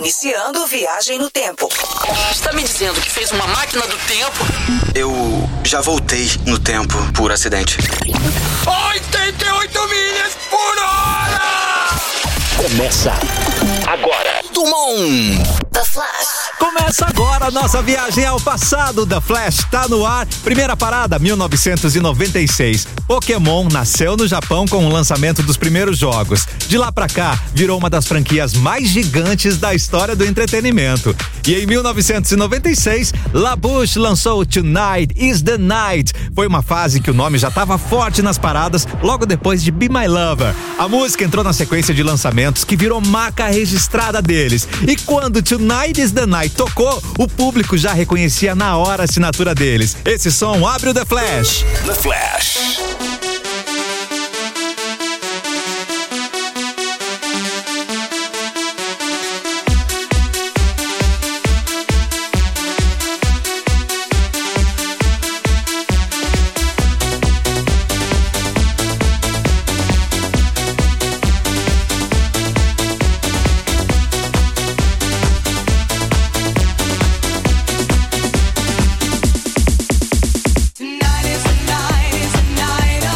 Iniciando viagem no tempo. Está me dizendo que fez uma máquina do tempo? Eu já voltei no tempo por acidente. 88 milhas por hora! Começa agora. Dumont! The Flash. Começa agora a nossa viagem ao passado. The Flash tá no ar. Primeira parada, 1996. Pokémon nasceu no Japão com o lançamento dos primeiros jogos. De lá pra cá, virou uma das franquias mais gigantes da história do entretenimento. E em 1996, La Bouche lançou Tonight is the Night. Foi uma fase que o nome já estava forte nas paradas logo depois de Be My Lover. A música entrou na sequência de lançamentos que virou marca registrada deles. E quando Tonight is the Night tocou, o público já reconhecia na hora a assinatura deles. Esse som abre o The Flash. The Flash. Tonight is the night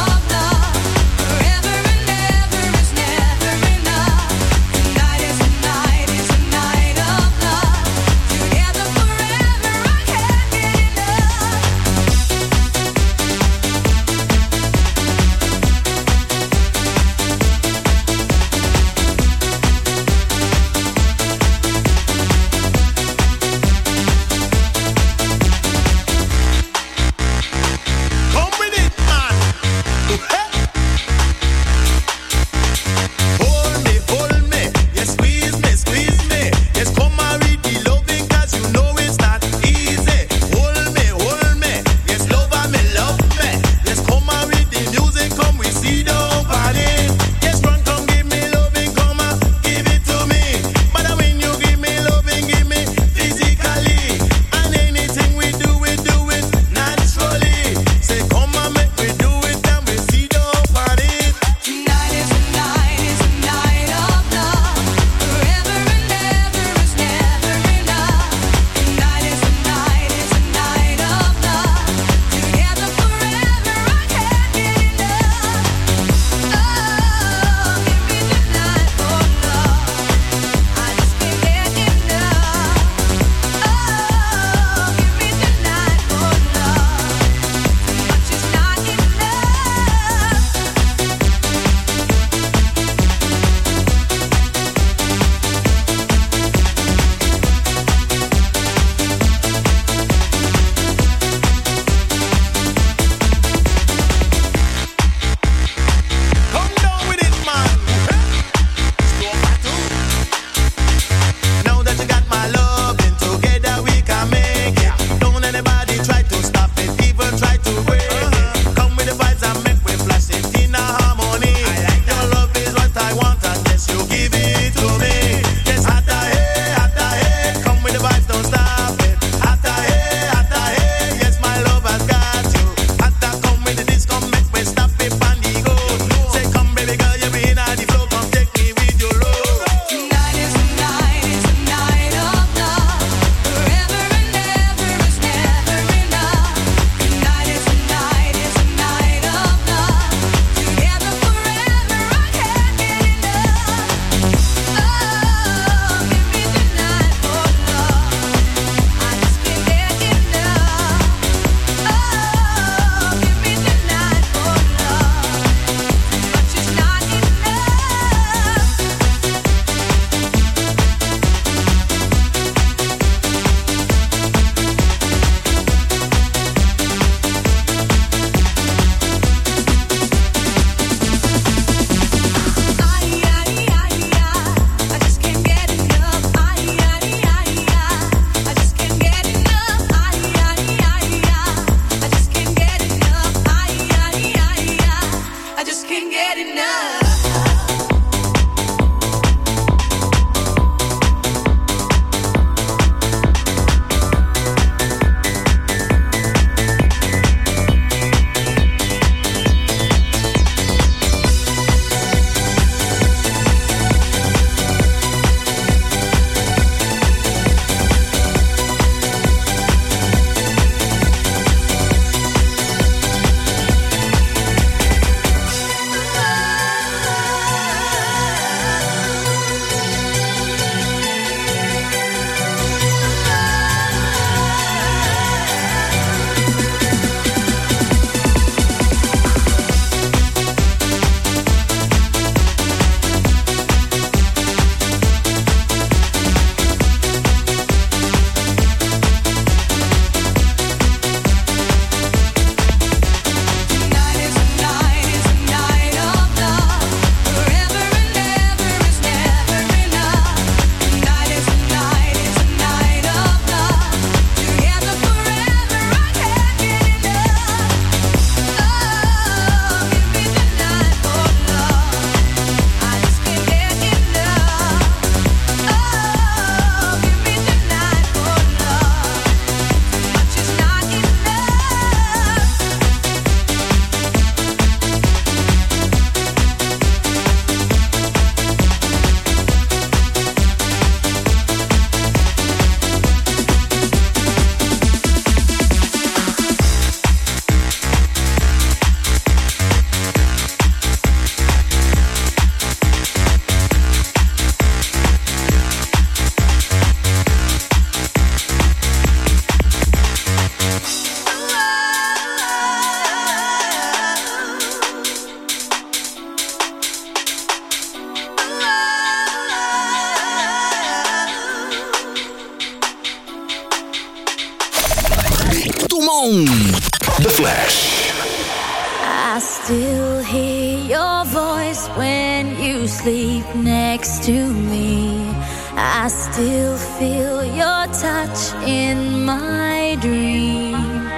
com The Flash. I still hear your voice when you sleep next to me. I still feel your touch in my dream.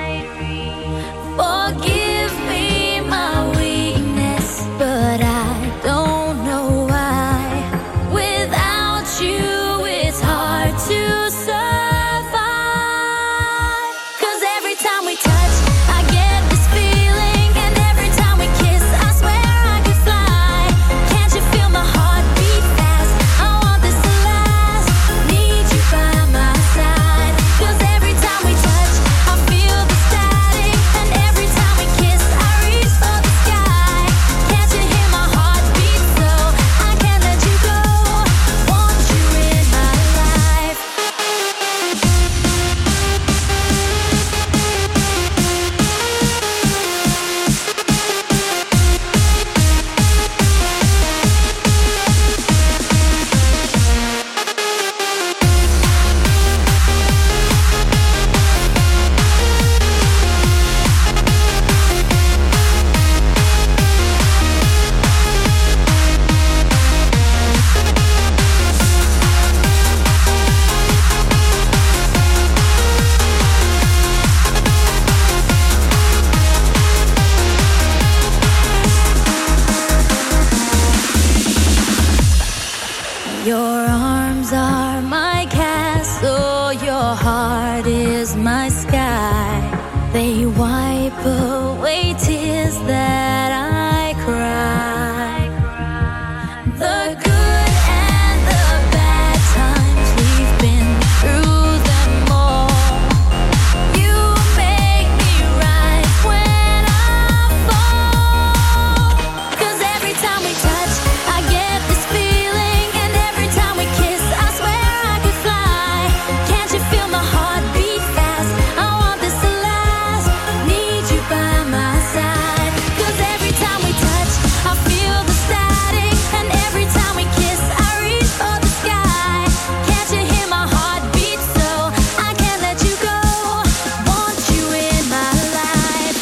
Forgive me my weakness, but I don't know why. Without you, it's hard to survive. 'Cause every time we touch, I get this feeling, and every time we kiss, I swear I could fly. Can't you feel my heart beat fast? I want this to last. Need you by my side. 'Cause every time we touch, I feel the static, and every time we kiss, I reach for the sky. Can't you hear my heart beat so? I can't let you go. Want you in my life. Your arms are my castle, your heart is my sky. They wipe away tears that I cry. The good and the bad times, we've been through them all. You make me rise when I fall. 'Cause every time we touch, I get this feeling, and every time we kiss, I swear I could fly. Can't you feel my heart beat fast? I want this to last. Need you by my side. 'Cause every time we touch, I feel the static, and every time we kiss, I reach for the sky. Can't you hear my heart beat so? I can't let you go. Want you in my life.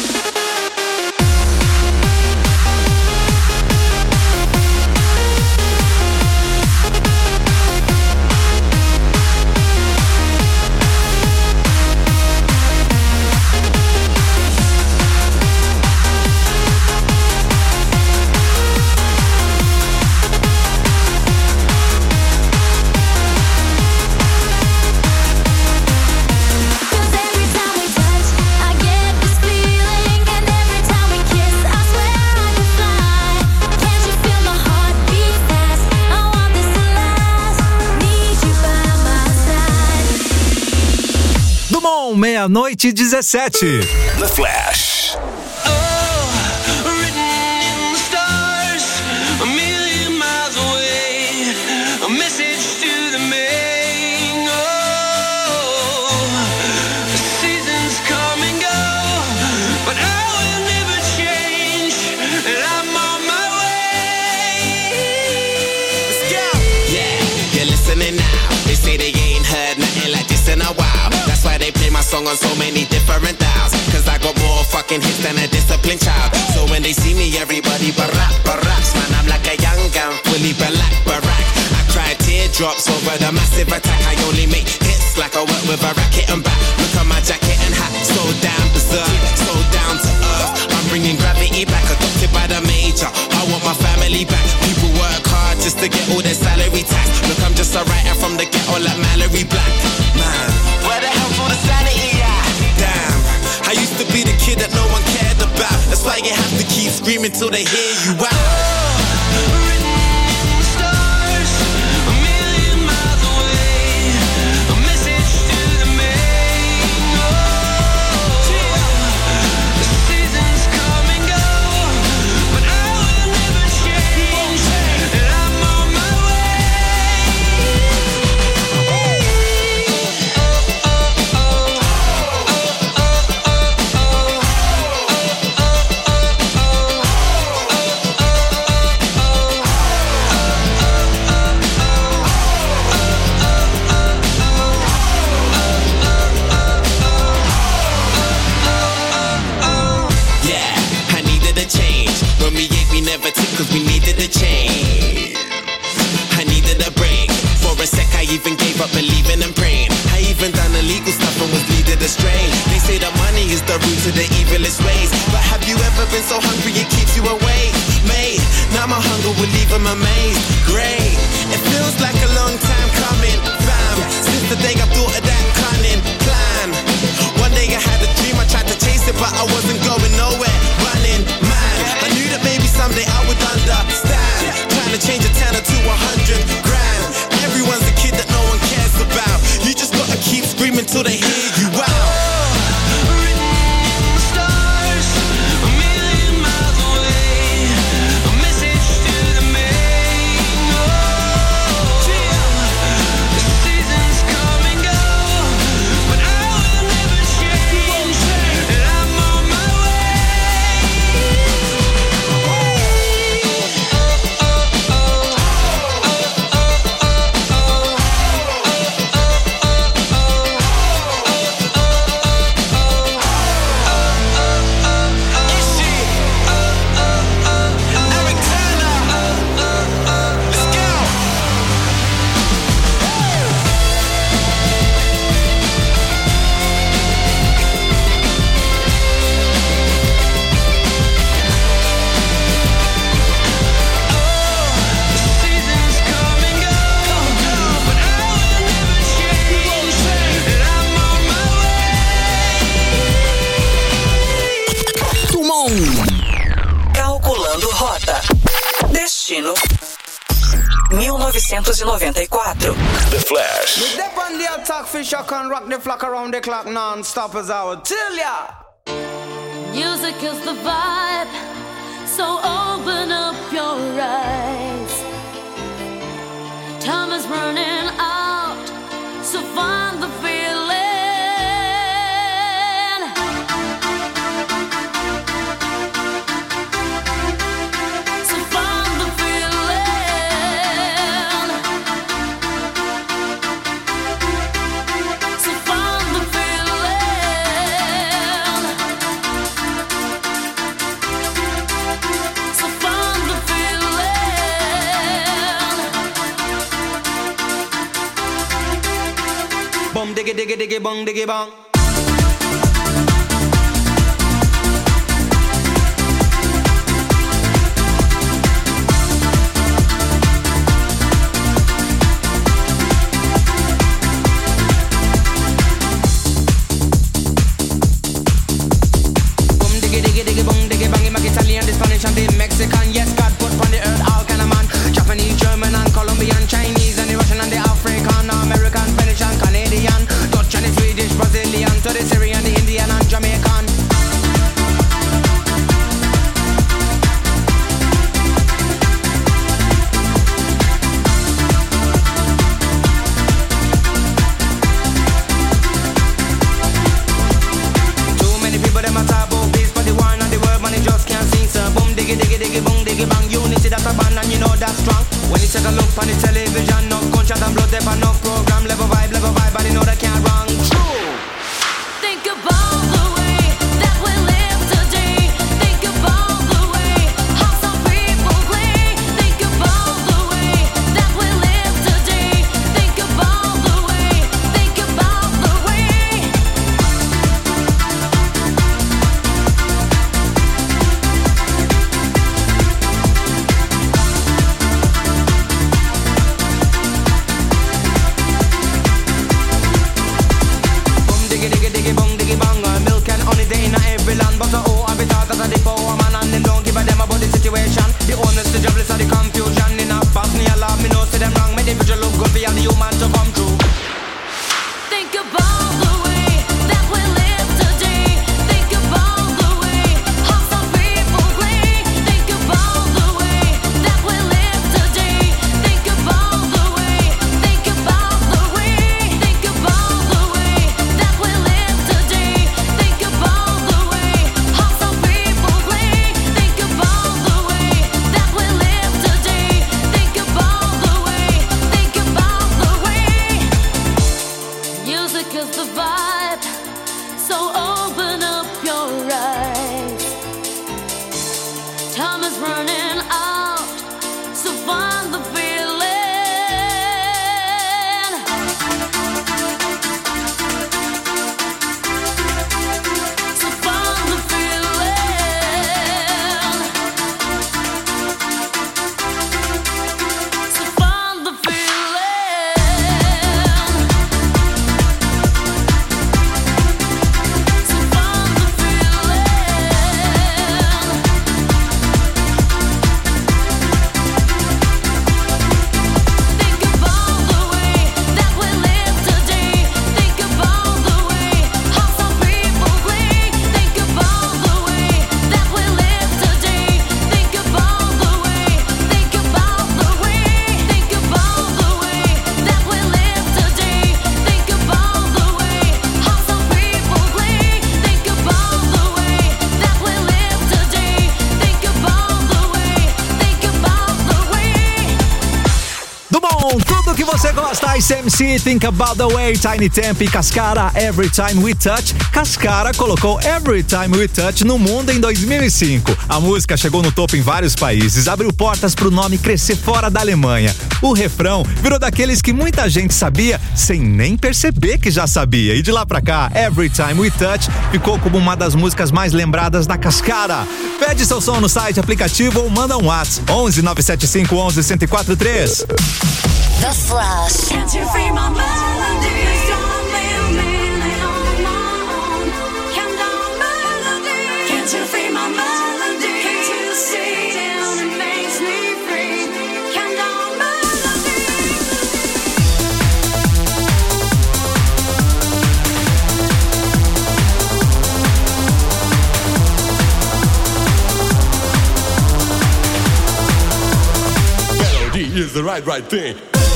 Cause every time we touch, I get this feeling, and every time we kiss, I swear I could fly. Can't you feel my heart beat fast? I want this to last. Need you by my side. Dumont, 00:17. The Flash. Written in the stars, a million miles away, a message to the main. The seasons come and go, but I will never change, and I'm on my way. Let's go. Yeah, you're listening now. They say they ain't heard nothing like this in a while. That's why they play my song on so many different dials. Cause I got more fucking hits than a disciplined child. So when they see me, everybody barack. Man, I'm like a young gun, fully black barack. I cry teardrops over the massive attack. I only make hits like I work with a racket and back. Look at my jacket and hat, so damn berserk, so down to earth. I'm bringing gravity back, adopted by the major. I want my family back. People work hard just to get all their salary tax. Look, I'm just a writer from the ghetto like Mallory Black. Man, where the hell's all the sanity at? Damn, I used to be the kid that no one cared about. That's why you have to keep screaming till they hear you out. Written in the stars, a million miles away, a message to the main. The seasons come and go, but I will never change, and I'm on my way. amazed. Great, it feels like a long time coming, fam. Since the day I thought of that cunning plan. One day I had a dream, I tried to chase it, but I wasn't going nowhere. Running, man, I knew that maybe someday I would understand. Trying to change a 10 to 100 grand. Everyone's a kid that no one cares about. You just gotta keep screaming till they hear you out. Calculando rota. Destino 1994. The Flash. We step on the attack, fish, I can rock the flock around the clock non-stop as I would tell ya. Music is the vibe, so open up your eyes. Time is running out, so find the feeling. So find the feeling. So find the feeling. So find the feeling. Bum diggy diggy diggy bong diggy bong. Bum diggy diggy diggy bong diggy bang. Make Italian, the Spanish and the Mexican. Yes, God put on the earth all kind of man. Japanese, German and Colombian, Chinese and the Russian and the African, American, Spanish and Canadian, Dutch and the Swedish, Brazilian, to the Syrian, the Indian and Jamaican. Too many people them a talk about peace, but the war and the world man, it just can't sing. So boom diggy diggy diggy boom diggy bang. Unity that's a band and you know that's strong. When you take a look on the television, no gunshot and blood, there for no program. Level vibe, and you know that can't wrong. True. Think about the way that we live today. Think about the way how some people play. Think about the way that we live today. Think about the way. Think about the way. Boom diggy diggy diggy bong diggy bang. Milk and honey they in every land, but oh, I be taught that the power man and them don't give a damn about the situation. The owners, the jobless, and the confusion in a Bosnia love. Me know see them wrong. Make the future look good for all the human to come true. Think about the way that we live today. Think about the way how some people play. Think about the way that we live today. Think about the way. Think about the way. Think about the way that we live today. Think about the way how some people play. Think about the way that we live today. Think about the way Você gosta? ICMC, Think About The Way, Tiny Temp e Cascara, Every Time We Touch. Cascara colocou Every Time We Touch no mundo em 2005. A música chegou no topo em vários países, abriu portas pro nome crescer fora da Alemanha. O refrão virou daqueles que muita gente sabia sem nem perceber que já sabia. E de lá pra cá, Every Time We Touch ficou como uma das músicas mais lembradas da Cascara. Pede seu som no site, aplicativo ou manda um WhatsApp 11 975 11 1043. The Flash. Can't you feel my melody? Don't leave me on my own. Can't you feel my melody? Can't you see it makes me free? Can't Melody is the right thing.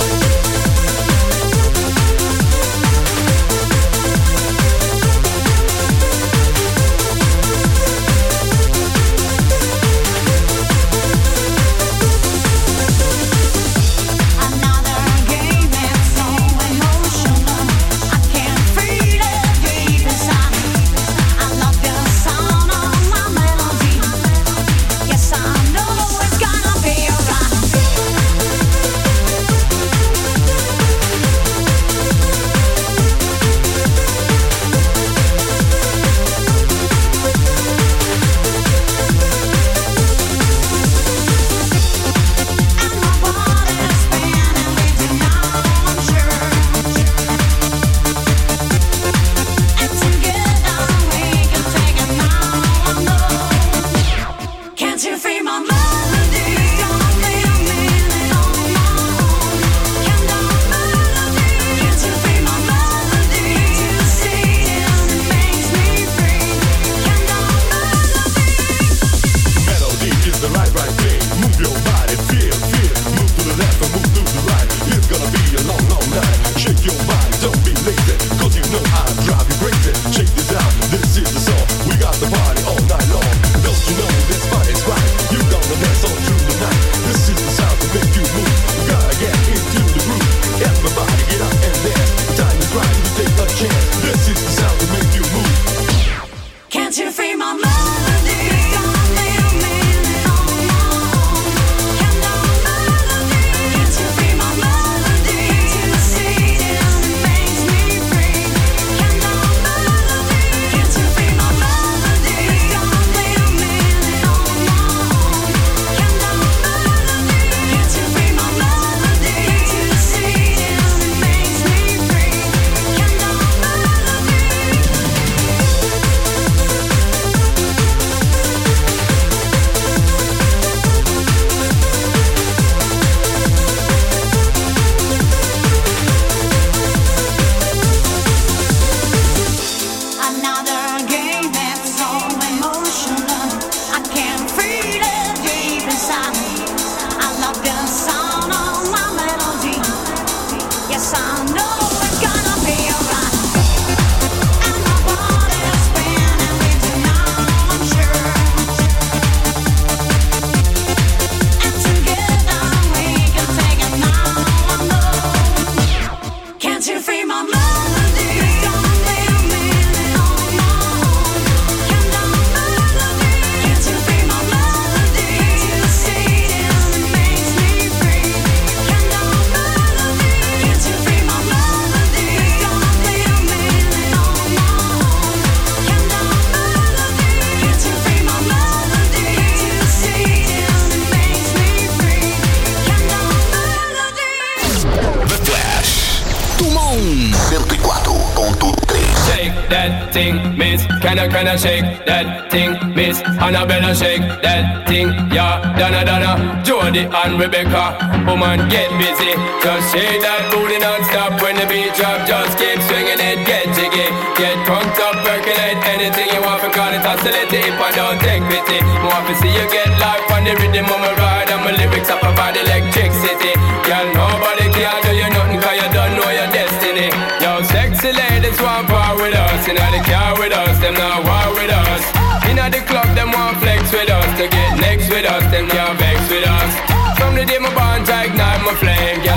Kinda shake that thing, Miss Annabella shake that thing, yeah, Donna, Jody and Rebecca, woman get busy, just shake that booty non-stop when the beat drop, just keep swinging it, get jiggy, get crunked up, percolate anything you want, because it's oscillating if I don't take pity, more to see you get life on the rhythm of my ride, and my lyrics up about electricity, girl, nobody can do you nothing, cause you don't know your destiny, yo, sexy ladies want power with us, in the car with us, them not war with us. In the club, them want flex with us. To get next with us, them can't vex with us. From the day my bonds, I ignite my flame. Girl, I call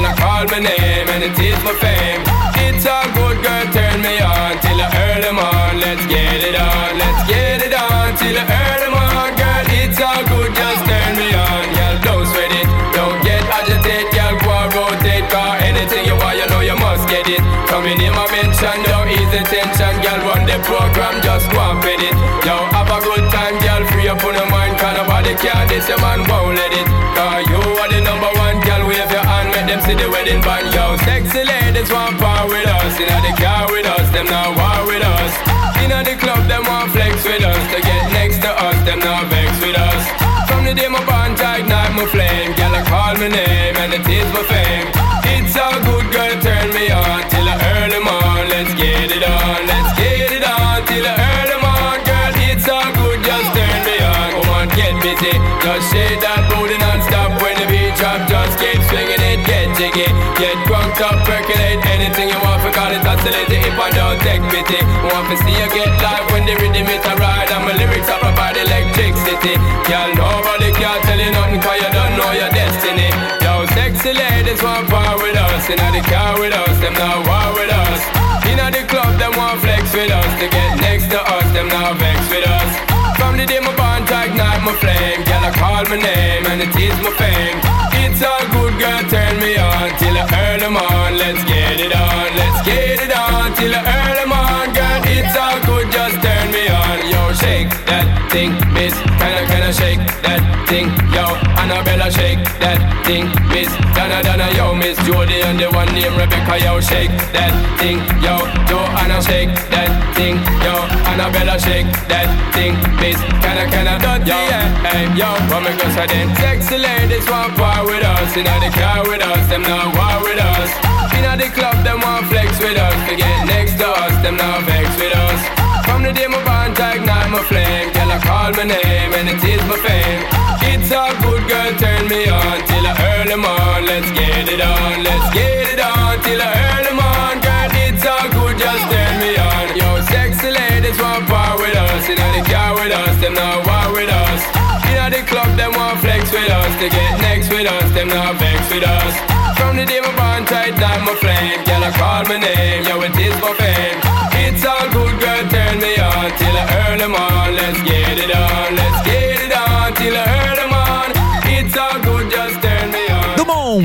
call my name and it is my fame. It's all good, girl, turn me on till I early morn. Let's get it on, let's get it on till I early morn. Girl, it's all good, just turn me on. Girl, don't sweat it, don't get agitated. Girl, go and rotate, cause anything you want, you know you must get it. Coming in my mention, don't ease the tension. Girl, run the program, just go and fit it. Yo, have a good time, girl, free up on your mind. Cause nobody care, this your man won't let it. Cause you are the number one, girl, wave your hand, make them see the wedding band. Yo, sexy ladies want power with us. Inna the car with us, them not war with us. Inna the club, them want flex with us. To get next to us, them not vex with us. From the day my bond, I ignite my flame. Girl, I call my name and it is my fame. It's all good, girl, turn me on till I early morn. Let's get it on, let's get it on till I early morn. Girl, it's all good, just turn me on. Come on, get busy, just shake that booty non-stop. When the beat drop, just keep swinging it, get jiggy. Get crunked up, percolate anything you want. Call it oscillate if I don't take pity. Want to see you get live when the rhythm it a ride. And my lyrics are provide electricity. Y'all nobody can tell you nothing cause you don't know your destiny. Yo, sexy ladies want power with us. Inna the car with us, them not war with us. Inna the club, them want flex with us. To get next to us, them not vex with us. From the day my bond, I ignite my flame. Girl, I call my name and it is my fame. It's all good, girl, turn me on till I early morn. Let's get it on, let's get it on till I early morn. Girl, it's all good, just turn me on. Yo, shake that thing, miss. Can I shake that thing? Yo, Annabella, shake that thing, miss. Donna, yo, Miss Jody and the one named Rebecca. Yo, shake that thing, yo. Joanna, shake that thing, yo. Annabella, shake that thing, miss. Can I, dirty, yeah. Hey, yo, what make us a then? Sexy ladies want power with us. Inna the car with us, them not war with us. Inna the club, them want flex with us. To get next to us, them not vex with us. From the day my bond, I ignite my flame. Girl, I call my name and it is my fame. It's all good, girl, turn me on till I early morn. Let's get it on, let's get it on till I early morn. Girl, it's all good, just turn me on. Yo, sexy ladies want power with us. Inna the car with us, them not war with us. Inna the club, them want flex with us. To get next with us, them not vex with us. From the day my bond, I ignite my flame. Girl, I call my name, yo, it is my fame. It's all good, girl, turn me on till I early morn. Let's get it on, let's get it on till I early morn. It's all good, just turn me on. Dumont,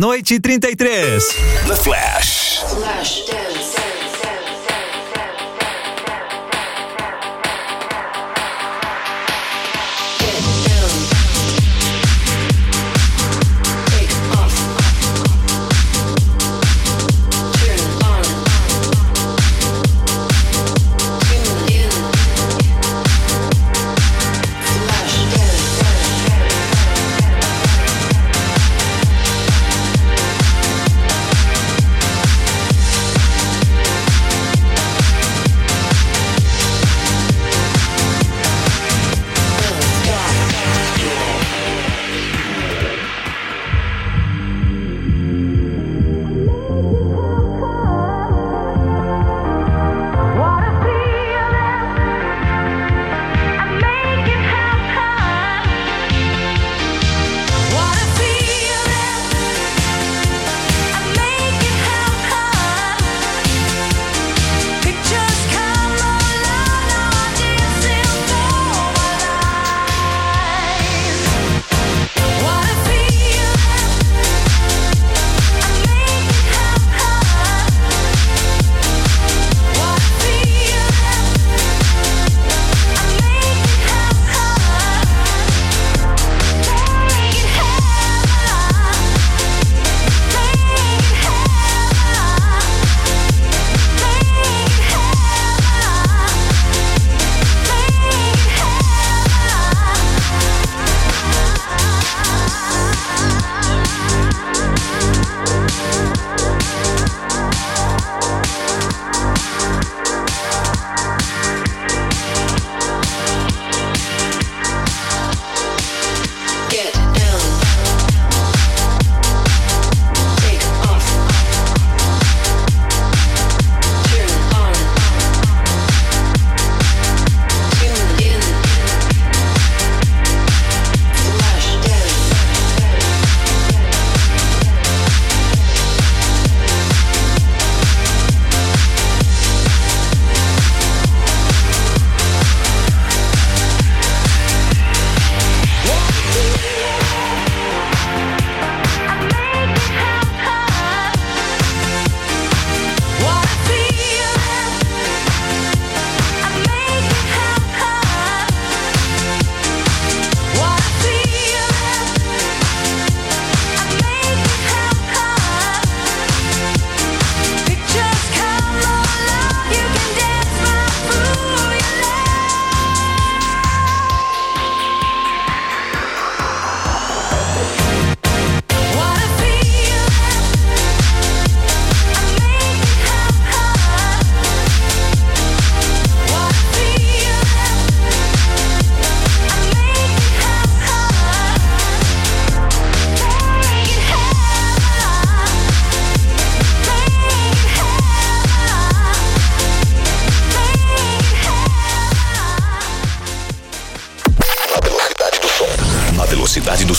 00:33. The Flash. Flash Dance.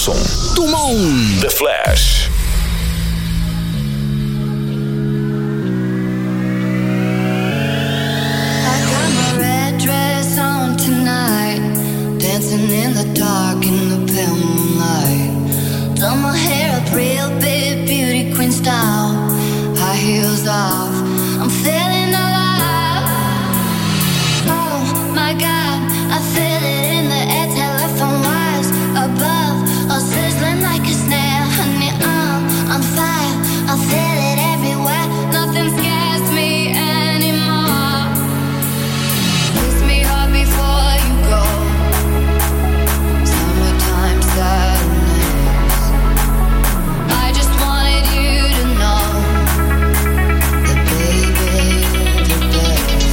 som do mundo. The Flash. Dancing in the dark in the pale moonlight. Done my hair up real big, beauty queen style. High heels off, I'm feeling alive. Oh my God, I feel it in the air. Telephone wires above, all sizzling like a snare. Honey, I'm on fire, I feel it everywhere. Nothing scares me anymore. Kiss me hard before you go. I just wanted you to know that baby, you're the best.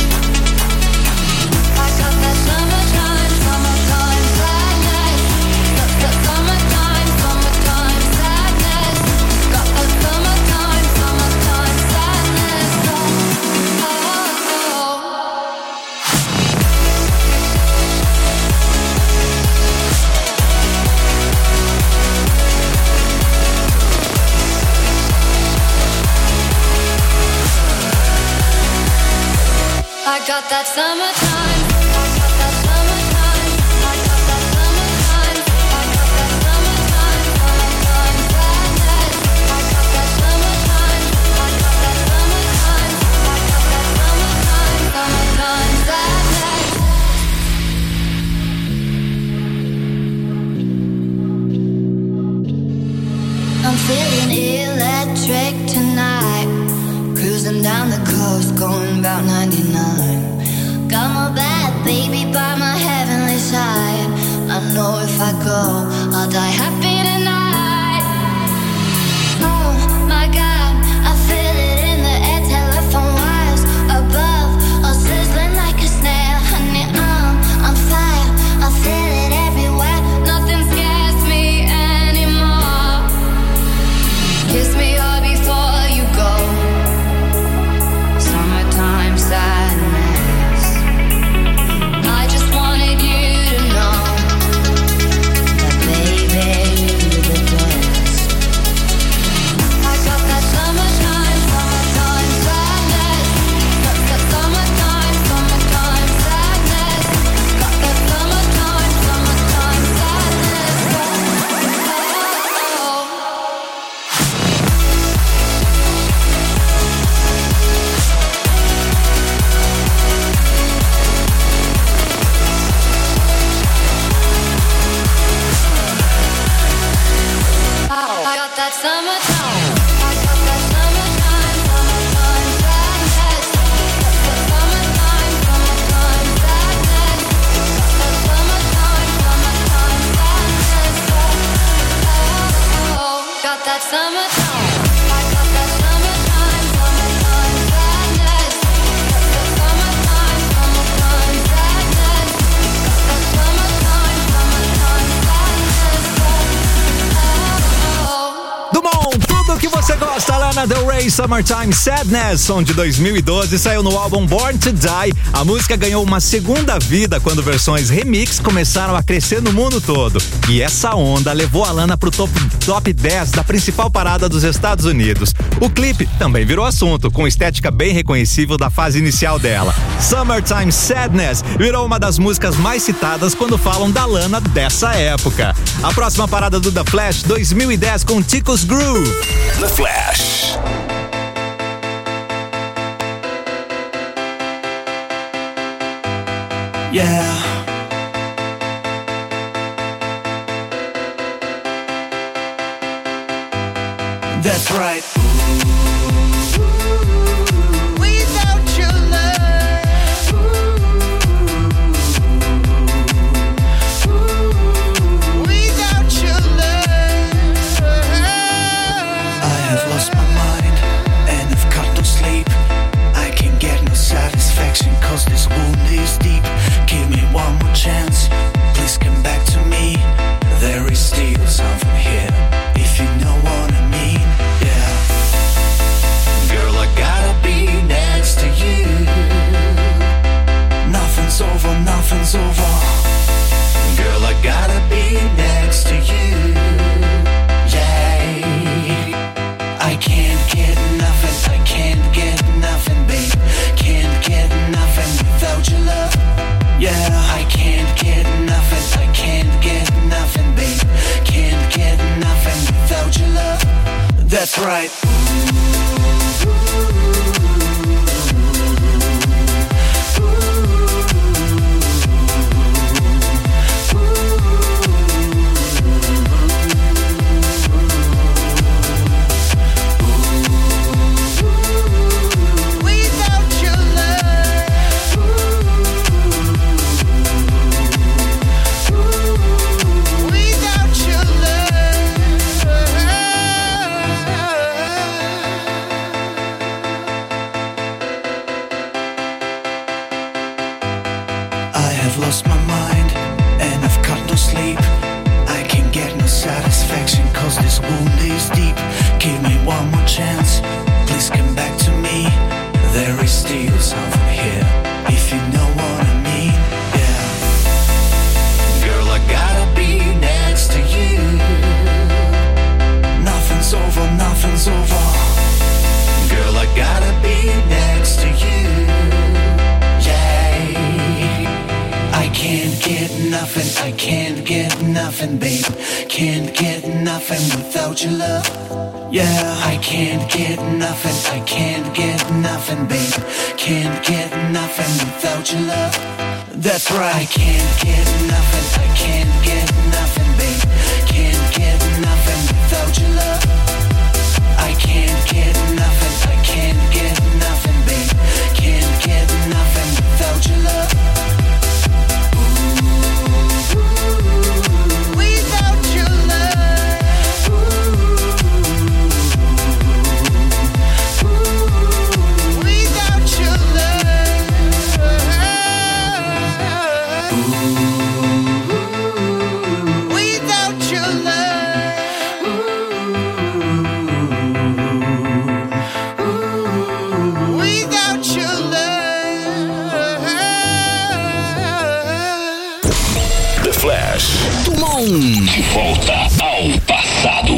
I got that summertime, summertime sadness. That summertime, summertime sadness. Got that summertime, summertime sadness. Oh, oh, oh. I got that summertime. I got that summertime. I got that summertime. I got that summertime. Summertime sadness. I got that summertime. I got that summertime. I got that summertime. Summertime sadness. I'm feeling electric tonight. Cruising down the coast, going about 99. Got my bad baby by my heavenly side. I know if I go, I'll die happy tonight. Oh my God, I feel it in the air. Telephone wires above, all sizzling like a snare. Honey, I'm on fire, I feel it everywhere. Nothing scares me anymore. Kiss me hard before you go. Summertime sadness. I just wanted you to know that baby, you're the best. I got that summertime, summertime sadness. Got that summertime, summertime sadness. Got that summertime, summertime sadness. Oh, oh, oh. I got that summertime. I got that summertime, summertime sadness. That summertime, summertime sadness. That summertime, summertime sadness. Oh, oh, oh. Got that summertime. I got that summertime, summertime sadness. That summertime, summertime sadness. That summertime, summertime sadness. Dumont, tudo que você gosta. Lana Del Rey, Summertime Sadness, som de 2012, saiu no álbum Born to Die. A música ganhou uma segunda vida quando versões remix começaram a crescer no mundo todo. E essa onda levou a Lana pro top 10 da principal parada dos Estados Unidos. O clipe também virou assunto, com estética bem reconhecível da fase inicial dela. Summertime Sadness virou uma das músicas mais citadas quando falam da Lana dessa época. A próxima parada do The Flash, 2010, com Tico's Groove. The Flash. Yeah. That's right. Without your love, without your love, I have lost my mind and I've got no sleep. I can't get no satisfaction 'cause this wound is deep. Give me one more chance, please come back to me. There is still something here, if you know what I mean. Yeah. right. Lost my mind and I've got no sleep. I can't get no satisfaction cause this wound is deep. Give me one more chance, please come back to me. There is still something here, if you know what I mean. Yeah, girl, I gotta be next to you. Nothing's over, nothing's over. Girl, I gotta be next to you. I can't get nothing, I can't get nothing, babe. Can't get nothing without your love. Yeah, I can't get nothing, I can't get nothing, babe. Can't get nothing without your love. That's right. I can't get nothing, I can't get nothing, babe. Can't get nothing without your love. I can't get nothing, I can't get nothing, babe. Can't get nothing without your love. De volta ao passado.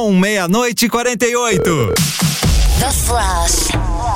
Tom, 00:48. The Flash.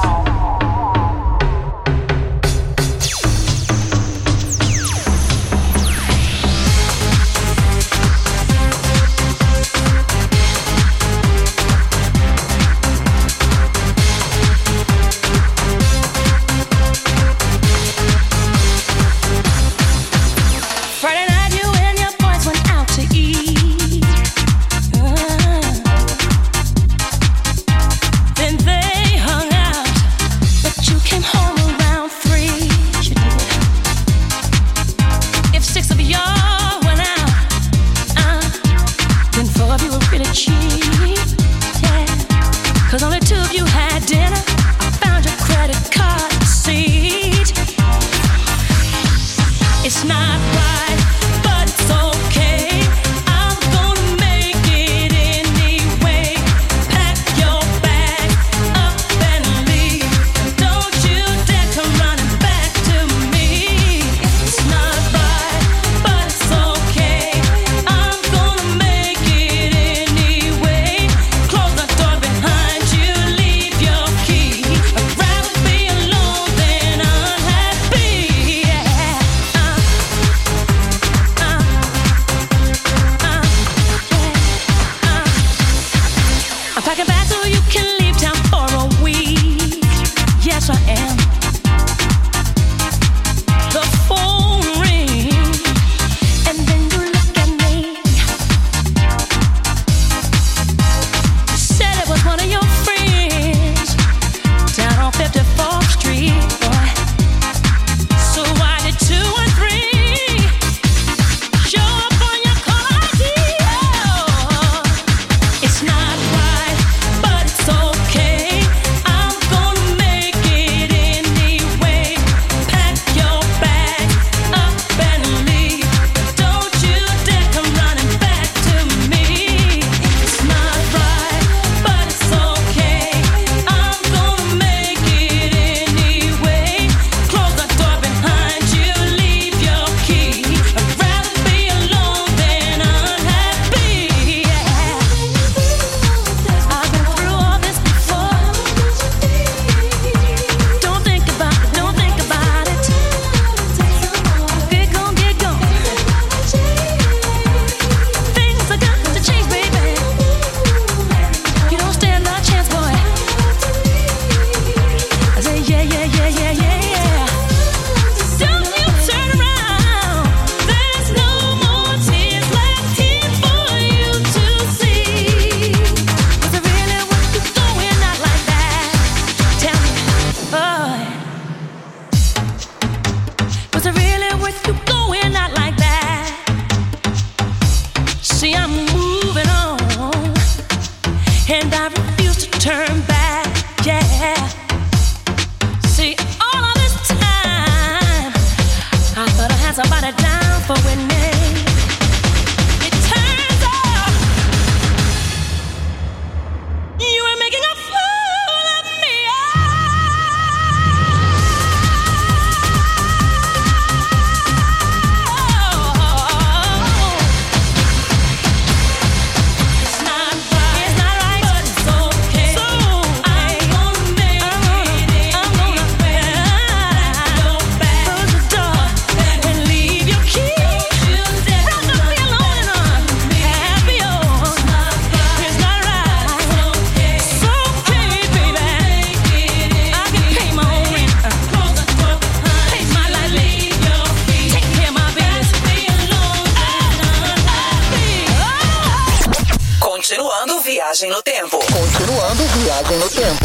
Viagem no tempo. Continuando Viagem no tempo.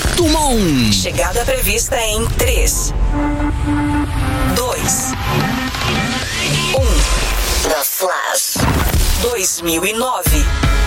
Dumont. Chegada prevista em 3, 2, 1. The Flash. 2009.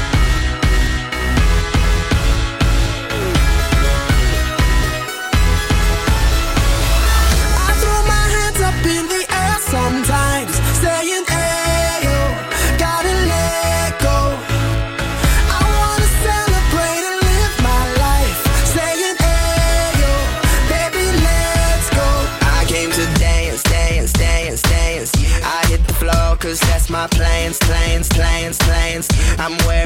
Sometimes saying, hey, yo, gotta let go. I wanna celebrate and live my life. Saying, hey, yo, baby, let's go. I came to dance, dance, dance, dance. I hit the floor cause that's my plans, plans, plans, plans. I'm where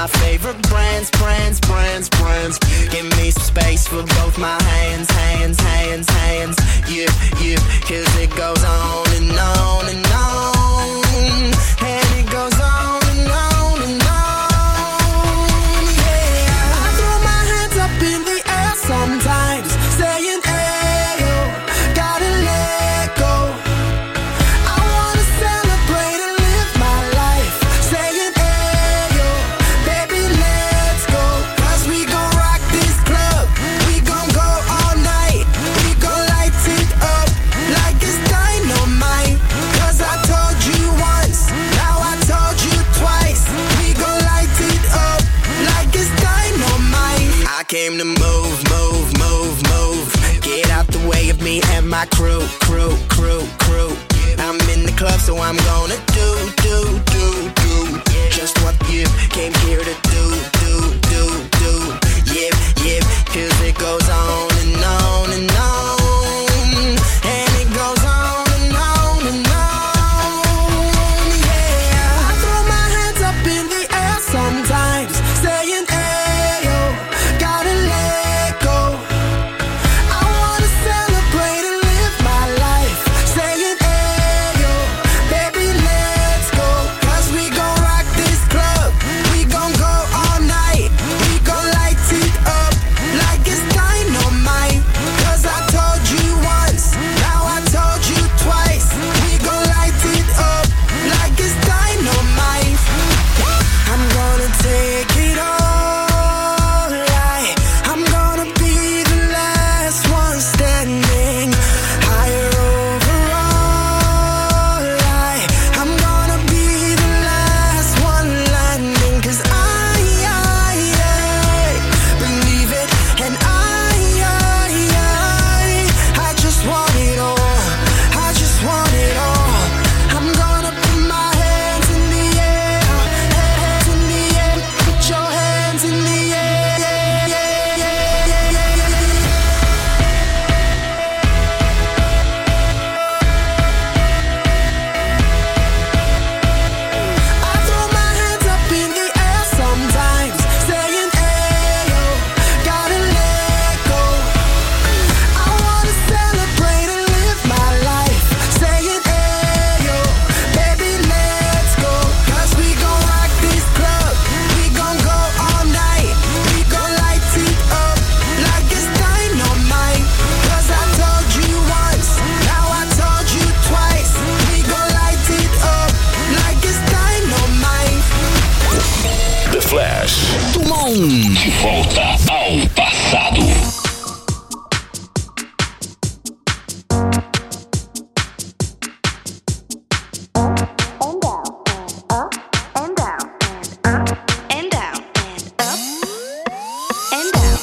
my favorite brands. Give me some space for both my hands. Yeah, cause it goes on and on and on. And it goes on and on and on. Yeah, I throw my hands up in the air sometimes, saying, ayo, gotta let go. I wanna celebrate and live my life, saying, ayo, baby, let's go. Cause we gon' rock this club, we gon' go all night, we gon' light it up like it's dynamite. Cause I told you once, now I told you twice, we gon' light it up like it's dynamite. I came to move. Get out the way of me and my crew. I'm in the club, so I'm gonna do just what you came here to do. Yeah, cause it goes on and on and on. And it goes on and on and on. Yeah, I throw my hands up in the air sometimes, saying, ayo, gotta let go. I wanna celebrate and live my life, saying, ayo, baby, let's go. Cause we gon' rock this club, we gon' go all night, we gon' light it up like it's dynamite. Cause I told you once, now I told you twice, we gon' light it up like it's dynamite. I'm gonna take it all, I'm gonna be the last one standing, higher overall, I'm gonna be the last one landing. Cause I believe it, and I just want it all, I just want it all. I'm gonna put my hands in the air, hands in the air, put your hands in the air. I throw my hands up in the air sometimes, saying, ayo, gotta let go. I wanna celebrate and live my life, saying, ayo, baby, let's go. Cause we gon' rock this club, we gon' go all night, we gon' light it up like it's dynamite. Cause I told you once, now I told you twice, we gon' light it up like it's dynamite. The Flash. Tumon. De volta ao passado. And down, and up, and down.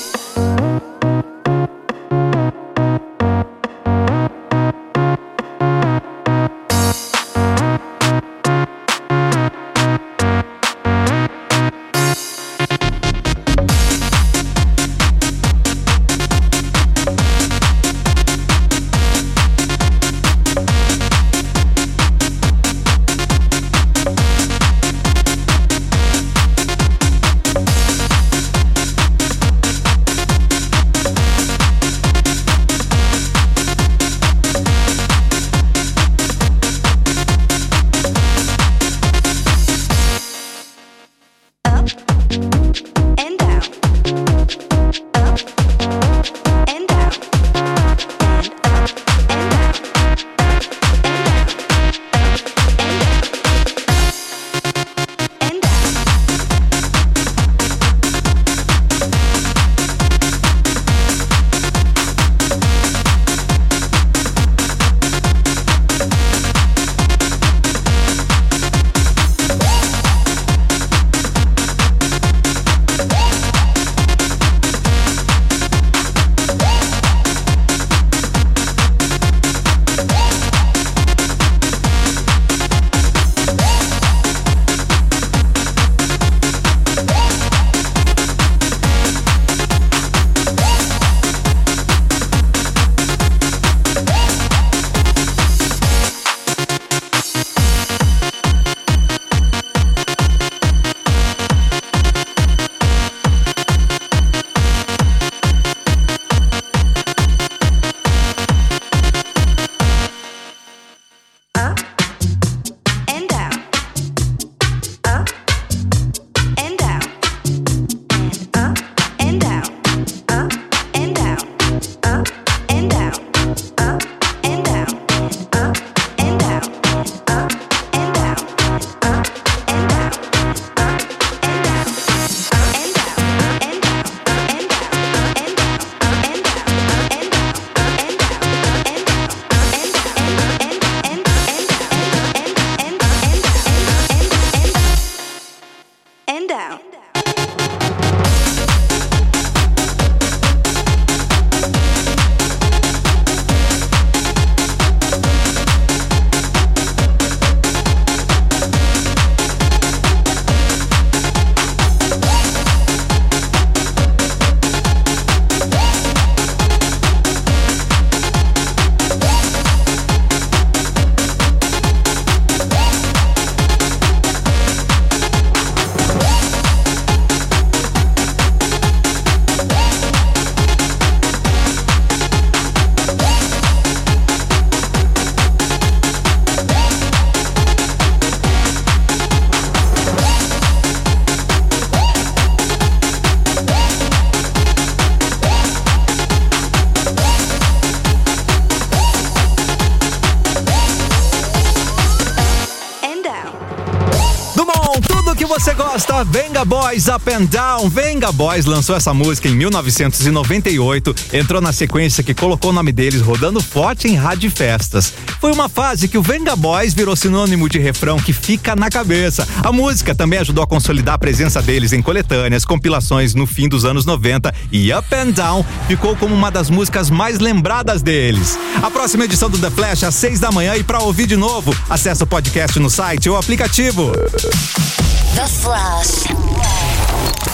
que você gosta, Venga Boys, Up and Down. Venga Boys lançou essa música em 1998, entrou na sequência que colocou o nome deles rodando forte em rádio e festas. Foi uma fase que o Venga Boys virou sinônimo de refrão que fica na cabeça. A música também ajudou a consolidar a presença deles em coletâneas, compilações no fim dos anos 90 e Up and Down ficou como uma das músicas mais lembradas deles. A próxima edição do The Flash às 6 da manhã e para ouvir de novo, acessa o podcast no site ou aplicativo. The Flash.